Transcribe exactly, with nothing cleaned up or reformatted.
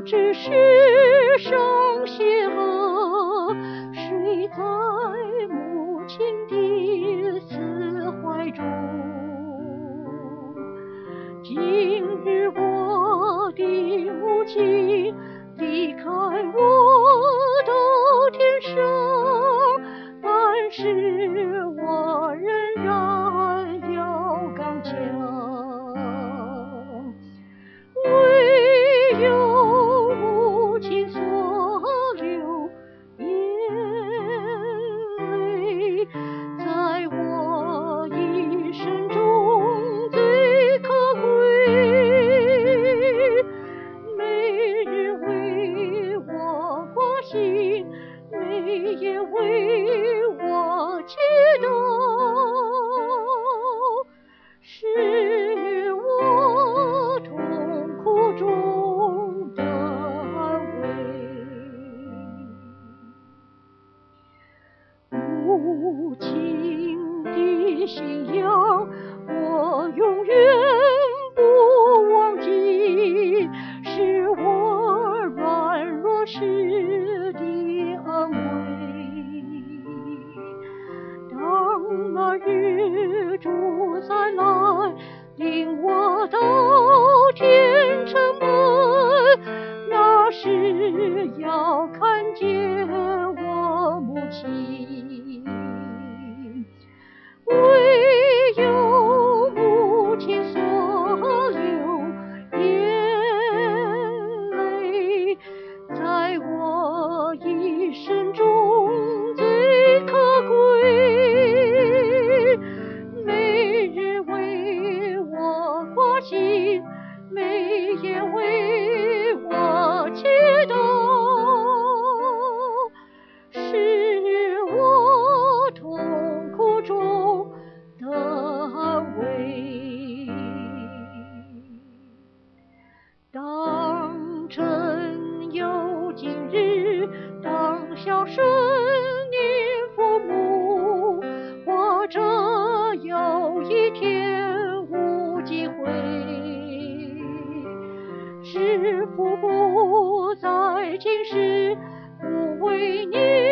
只是伤心河，睡在母亲的死怀中。今日我的母亲离开我到天上，但是我仍然要刚强。唯有母亲所流眼泪，在我一生中最可贵。每日为我挂心，每夜为我祈祷，是我痛苦中的安慰。母亲的信仰我永远不忘记，是我软弱时的安慰。当那日主再来领我到天城门，那时要看见我母亲。唯有母亲所流眼泪，在我一生中最可贵。每日为我挂心，每夜为我祈祷，是我痛苦中的安慰。当真有今日，当孝顺念父母，或者有一天无机会，是父不在今世，不为你